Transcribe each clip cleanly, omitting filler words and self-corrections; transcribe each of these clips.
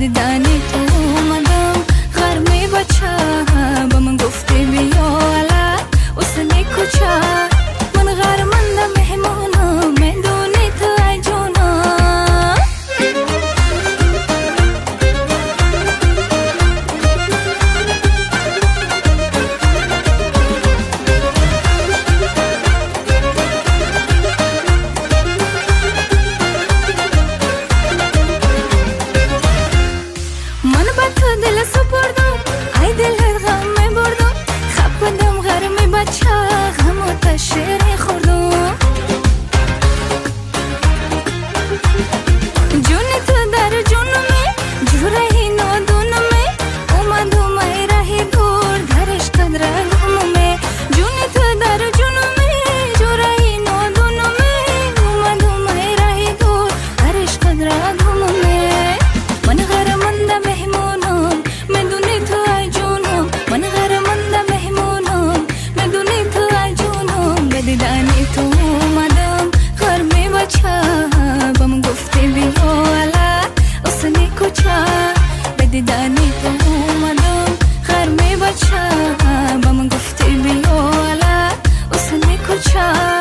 دیدنی تو اومدم غرمه بچه با من گفتی بیا علا حسنی کوچه من غرمنده مهمونم میدونی تو ای جونم من با تو دل سپردم ای دل غم میبردم خپدم غرمه بچه غم تا شیرین خوردم جون تو در جونمه جوره نادونمه اومدم ای راهی دور درش قدر غممه جون تو در جونمه جوره نادونمه اومدم ای راهی دور درش قدر غممه من غرمنده مهمونم میدونی تو ای جونم من غرمنده مهمونم میدونی تو ای جونم به دیدنی تو اومدم غرمه بچه با من گفتی بیا علا حسنی کوچه به دیدنی تو اومدم غرمه بچه با من گفتی بیا علا حسنی کوچه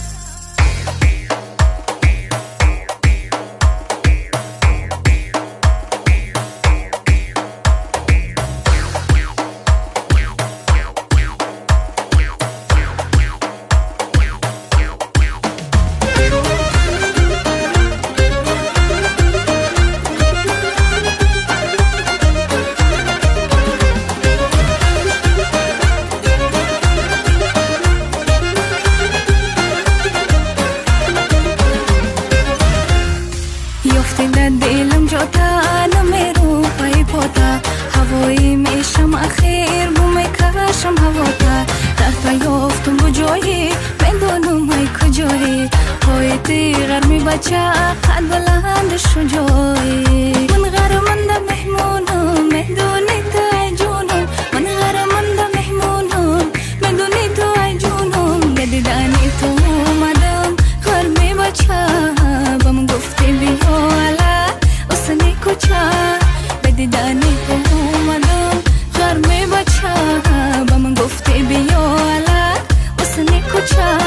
یافتیده دلم جاتا نمیرو پای پاتا هوایی میشم اخیر بو میکشم هواتا رفتا یافتم بجایی میدونم ای کجایی پای تی غرمی بچه قد بلند شجایی من غرمنده مهمونم میدونی تو ای جونم من غرمنده مهمونم میدونی تو ای جونم به دیدنی تو اومدم غرمی بچه با من گفتی بیا علا حسنی کوچه به دیدنی تو اومدم غرمه بچه با من گفتی بیا علا حسنی کوچه